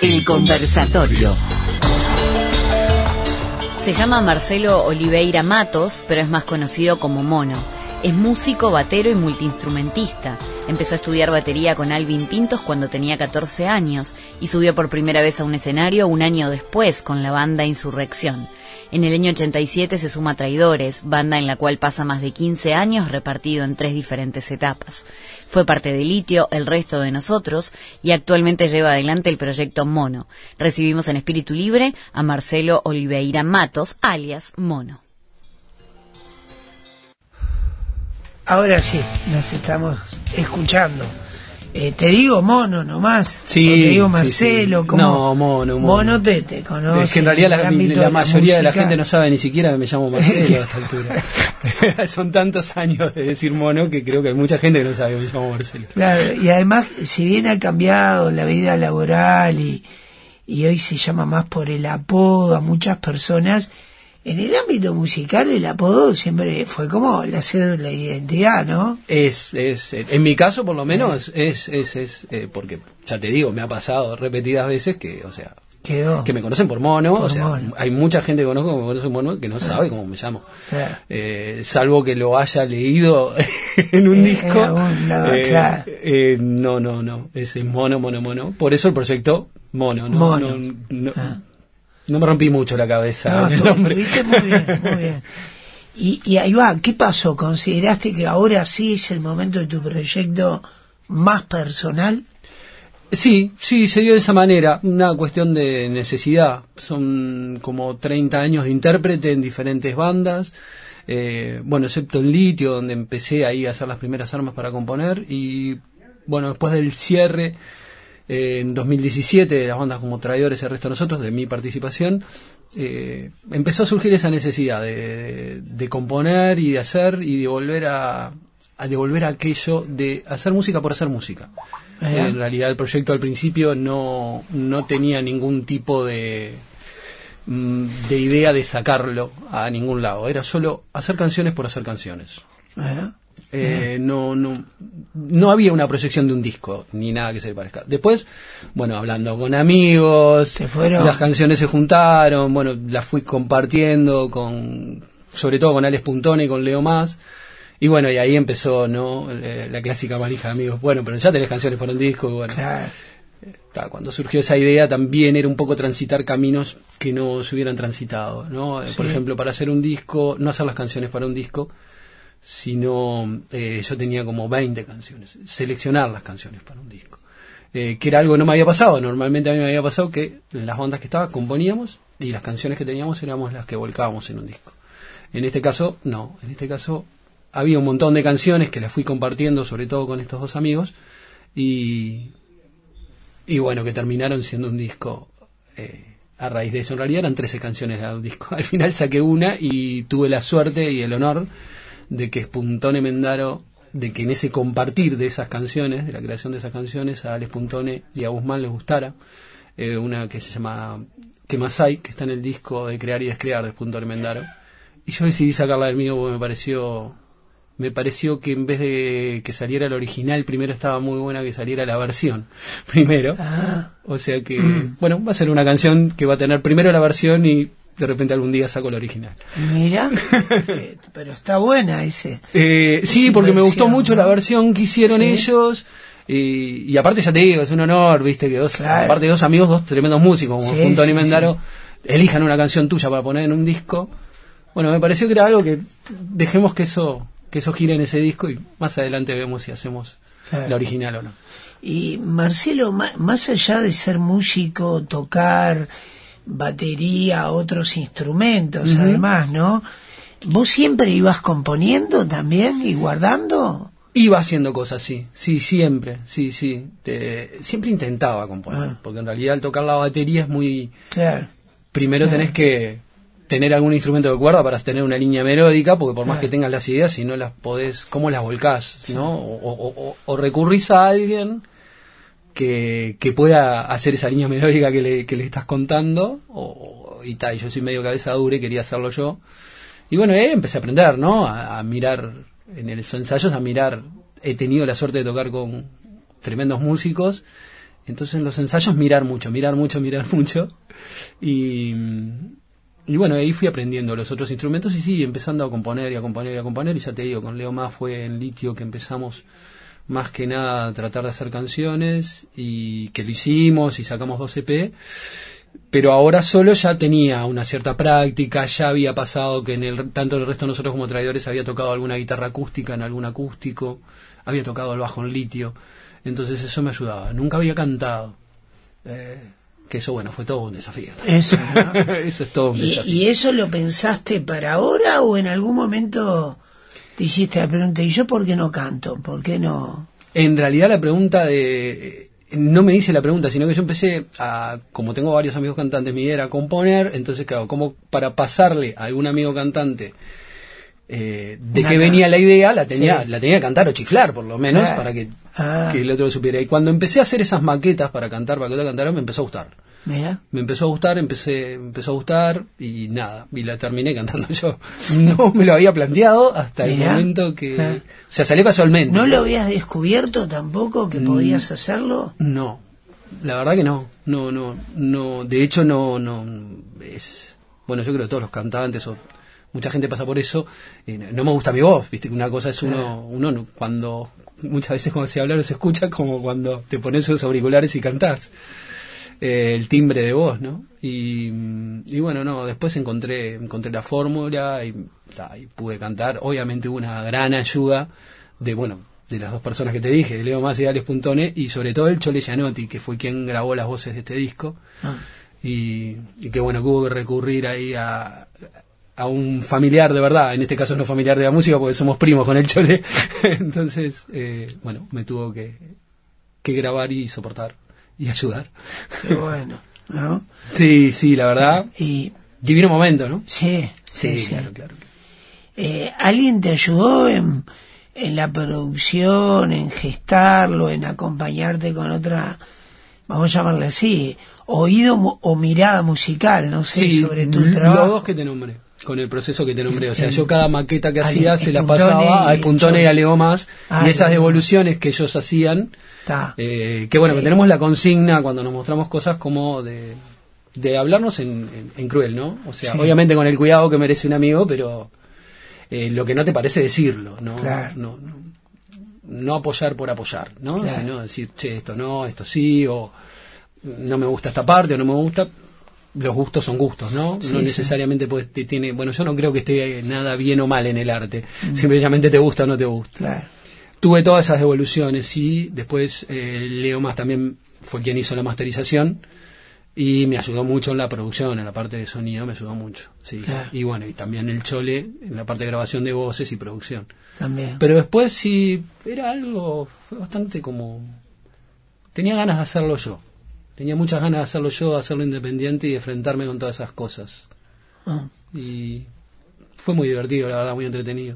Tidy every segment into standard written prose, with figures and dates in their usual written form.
El conversatorio. Se llama Marcelo Oliveira Matos, pero es más conocido como Mono. Es músico, batero y multiinstrumentista. Empezó a estudiar batería con Alvin Pintos cuando tenía 14 años y subió por primera vez a un escenario un año después con la banda Insurrección. En el año 87 se suma Traidores, banda en la cual pasa más de 15 años repartido en 3 diferentes etapas. Fue parte de Litio, El Resto de Nosotros, y actualmente lleva adelante el proyecto Mono. Recibimos en Espíritu Libre a Marcelo Oliveira Matos, alias Mono. Ahora sí, nos estamos escuchando. Te digo Mono nomás. Sí. Te digo Marcelo. Sí. ¿Cómo? No, Mono. Mono te conoce. Es que en realidad la mayoría de la gente no sabe. sabe ni siquiera que me llamo Marcelo a esta altura. Son tantos años de decir Mono que creo que hay mucha gente que no sabe que me llamo Marcelo. Claro, y además, si bien ha cambiado la vida laboral y hoy se llama más por el apodo a muchas personas, en el ámbito musical el apodo siempre fue como la cédula de identidad, ¿no? En mi caso por lo menos es porque ya te digo, me ha pasado repetidas veces que, o sea, quedó que me conocen por Mono, por o sea, Mono. hay mucha gente que conozco que me conoce por Mono que no sabe cómo me llamo. Claro. Salvo que lo haya leído en un disco. En algún lado, claro. No, ese es Mono. Por eso el proyecto Mono. Mono. No me rompí mucho la cabeza No, en el nombre. Estuviste muy bien. Y ahí va, ¿qué pasó? ¿Consideraste que ahora sí es el momento de tu proyecto más personal? Sí, se dio de esa manera, una cuestión de necesidad. Son como 30 años de intérprete en diferentes bandas, excepto en Litio, donde empecé ahí a hacer las primeras armas para componer, y bueno, después del cierre en 2017 de las bandas como Traidores y El Resto de Nosotros, de mi participación, empezó a surgir esa necesidad de componer y de hacer y de volver a devolver aquello de hacer música por hacer música. En realidad el proyecto al principio no tenía ningún tipo de idea de sacarlo a ningún lado, era solo hacer canciones por hacer canciones. No había una proyección de un disco ni nada que se le parezca. Después, bueno, hablando con amigos, las canciones se juntaron, bueno, las fui compartiendo sobre todo con Alex Puntone y con Leo Más. Y bueno, y ahí empezó, ¿no? La clásica manija de amigos. Bueno, pero ya tenés canciones para un disco. Y bueno, claro. Cuando surgió esa idea también era un poco transitar caminos que no se hubieran transitado, ¿no? Sí. Por ejemplo, para hacer un disco, no hacer las canciones para un disco, sino yo tenía como 20 canciones, seleccionar las canciones para un disco, que era algo que no me había pasado. Normalmente a mí me había pasado que las bandas que estaba componíamos y las canciones que teníamos éramos las que volcábamos en un disco. En este caso no, había un montón de canciones que las fui compartiendo, sobre todo con estos dos amigos, y bueno, que terminaron siendo un disco a raíz de eso. En realidad eran 13 canciones de un disco. Al final saqué una y tuve la suerte y el honor de que Spuntone Mendaro, de que en ese compartir de esas canciones, de la creación de esas canciones, a Alex Puntone y a Guzmán les gustara. Una que se llama Kemasai, que está en el disco de Crear y Descrear de Spuntone Mendaro. Y yo decidí sacarla del mío porque me pareció que en vez de que saliera el original, primero estaba muy buena que saliera la versión primero. O sea que, bueno, va a ser una canción que va a tener primero la versión y de repente algún día saco el original. Mira, pero está buena ese. Sí, porque me gustó mucho, ¿no?, la versión que hicieron, ¿sí?, ellos. Y aparte, ya te digo, es un honor, viste, que aparte de dos amigos, dos tremendos músicos como Puntone y Mendaro, elijan una canción tuya para poner en un disco. Bueno, me pareció que era algo que dejemos que eso gire en ese disco y más adelante vemos si hacemos la original o no. Y Marcelo, más allá de ser músico, tocar batería, otros instrumentos, además, ¿no? ¿Vos siempre ibas componiendo también y guardando? Iba haciendo cosas, sí, siempre, siempre intentaba componer, porque en realidad al tocar la batería es muy... Claro. Primero tenés que tener algún instrumento de cuerda para tener una línea melódica, porque por más que tengas las ideas, si no las podés, ¿cómo las volcás?, ¿no? O recurrís a alguien que pueda hacer esa línea melódica que le estás contando, y yo soy medio cabeza dura y quería hacerlo yo. Y bueno, empecé a aprender, ¿no? A mirar en los ensayos, he tenido la suerte de tocar con tremendos músicos, Entonces en los ensayos mirar mucho. Y bueno, ahí fui aprendiendo los otros instrumentos y sí, empezando a componer. Y ya te digo, con Leo Más fue en Litio que empezamos más que nada a tratar de hacer canciones, y que lo hicimos y sacamos 2 EP. Pero ahora solo ya tenía una cierta práctica, ya había pasado que tanto el resto de nosotros como Traidores había tocado alguna guitarra acústica en algún acústico, había tocado el bajo en Litio, entonces eso me ayudaba. Nunca había cantado, que eso, bueno, fue todo un desafío. Eso, ¿no? Eso es todo un desafío. ¿Y eso lo pensaste para ahora o en algún momento te hiciste la pregunta, ¿y yo por qué no canto? ¿Por qué no? En realidad la pregunta no me hice la pregunta, sino que yo empecé como tengo varios amigos cantantes, mi idea era componer, entonces claro, como para pasarle a algún amigo cantante de qué venía la idea, la tenía que cantar o chiflar por lo menos, para que el otro lo supiera. Y cuando empecé a hacer esas maquetas para que otro cantara, me empezó a gustar. Mira. Me empezó a gustar y nada, y la terminé cantando yo. No me lo había planteado hasta el momento que... O sea, salió casualmente. ¿No lo habías descubierto tampoco que podías hacerlo? No, la verdad que no. De hecho, no es... Bueno, yo creo que todos los cantantes o mucha gente pasa por eso. No me gusta mi voz, ¿viste? Una cosa es uno cuando... Muchas veces cuando se habla no se escucha, como cuando te pones los auriculares y cantás. El timbre de voz, ¿no? Y bueno, no, después encontré la fórmula y pude cantar. Obviamente hubo una gran ayuda de las 2 personas que te dije, de Leo Más y Alex Puntone, y sobre todo el Chole Gianotti, que fue quien grabó las voces de este disco. Y que bueno, que hubo que recurrir ahí a un familiar de verdad, en este caso no familiar de la música porque somos primos con el Chole. Entonces, bueno, me tuvo que grabar y soportar y ayudar. Qué bueno, ¿no? Sí, la verdad. Y divino momento, ¿no? Sí. Claro. ¿Alguien te ayudó en la producción, en gestarlo, en acompañarte con otra, vamos a llamarle así, oído o mirada musical, no sé, sobre tu trabajo? Los 2 que te nombré, con el proceso que te nombré. O sea, yo cada maqueta que hacía se la pasaba al Puntone y a Leo Más, y esas devoluciones que ellos hacían, que bueno, que tenemos la consigna cuando nos mostramos cosas como de hablarnos en cruel, ¿no? O sea, obviamente con el cuidado que merece un amigo, pero lo que no te parece decirlo, ¿no? Claro. No apoyar por apoyar, ¿no? Claro. Sino decir, che, esto no, esto sí, o no me gusta esta parte, o no me gusta. Los gustos son gustos, ¿no? No necesariamente tiene... Bueno, yo no creo que esté nada bien o mal en el arte. Simplemente te gusta o no te gusta. Claro. Tuve todas esas devoluciones y después Leo Más también fue quien hizo la masterización y me ayudó mucho en la producción, en la parte de sonido me ayudó mucho. Claro. Y bueno, y también el Chole en la parte de grabación de voces y producción. También. Pero después era algo, fue bastante como... Tenía ganas de hacerlo yo. Tenía muchas ganas de hacerlo yo, de hacerlo independiente y de enfrentarme con todas esas cosas. Y fue muy divertido, la verdad, muy entretenido.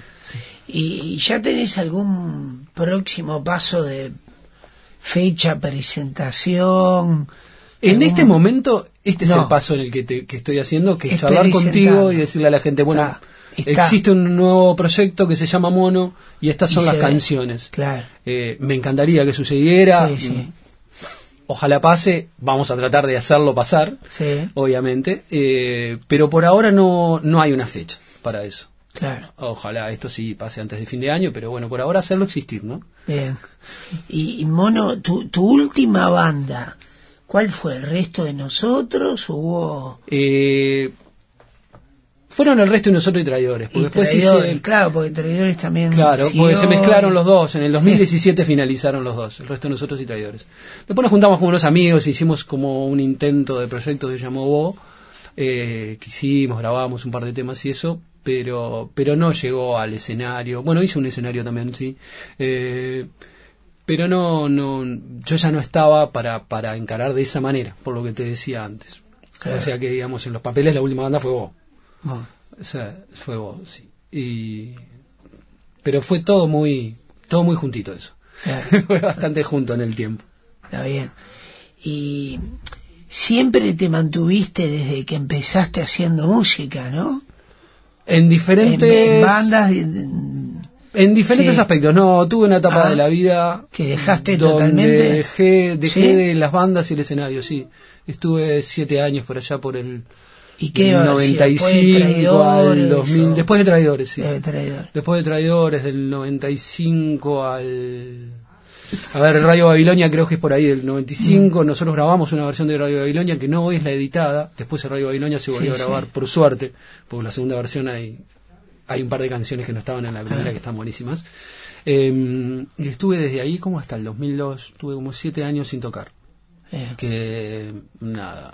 ¿Y ya tenés algún próximo paso de fecha, presentación? En este momento, es el paso en el que estoy haciendo, que es charlar contigo y decirle a la gente, bueno, existe un nuevo proyecto que se llama Mono y estas son las canciones. Claro. Me encantaría que sucediera. Ojalá pase, vamos a tratar de hacerlo pasar, obviamente, pero por ahora no hay una fecha para eso. Claro. Ojalá esto sí pase antes de fin de año, pero bueno, por ahora hacerlo existir, ¿no? Bien. Y Mono, tu última banda, ¿cuál fue? ¿El Resto de Nosotros? ¿Hubo...? Fueron El Resto de Nosotros y Traidores. Porque después claro, porque Traidores también... Claro, porque se mezclaron los dos. En el 2017 finalizaron los dos, El Resto de Nosotros y Traidores. Después nos juntamos con unos amigos, hicimos como un intento de proyecto que se llamó Bo, que hicimos, grabamos un par de temas y eso, pero no llegó al escenario. Bueno, hice un escenario también, sí. Pero yo ya no estaba para encarar de esa manera, por lo que te decía antes. Claro. O sea que, digamos, en los papeles la última banda fue Bo. O sea, fue Bo, sí. Pero fue todo muy juntito eso. Claro. Fue bastante junto en el tiempo. Está bien. Y siempre te mantuviste desde que empezaste haciendo música, ¿no? En diferentes... En bandas... En diferentes Sí. aspectos, no, tuve una etapa Ah, de la vida que dejaste donde totalmente. dejé ¿Sí? de las bandas y el escenario, sí. Estuve 7 años por allá por el ¿Y qué del iba a decir? ¿Después de 95 al Traidores 2000, o- después de Traidores, sí. de Traidores? Después de Traidores, del 95 al... A ver, Radio Babilonia creo que es por ahí del 95. Nosotros grabamos una versión de Radio Babilonia que no es la editada. Después de Radio Babilonia se volvió Sí, a grabar, sí. por suerte, porque la segunda versión hay un par de canciones que no estaban en la primera que están buenísimas. Y estuve desde ahí como hasta el 2002. Tuve como 7 años sin tocar. Que nada,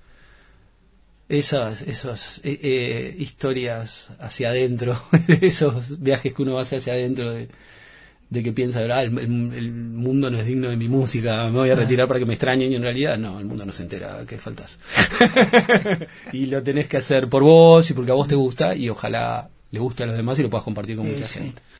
esas historias hacia adentro, esos viajes que uno hace hacia adentro de que piensa, el mundo no es digno de mi música, me voy a retirar para que me extrañen, y en realidad no, el mundo no se entera que faltas. Y lo tenés que hacer por vos y porque a vos te gusta, y ojalá le guste a los demás y lo puedas compartir con mucha gente.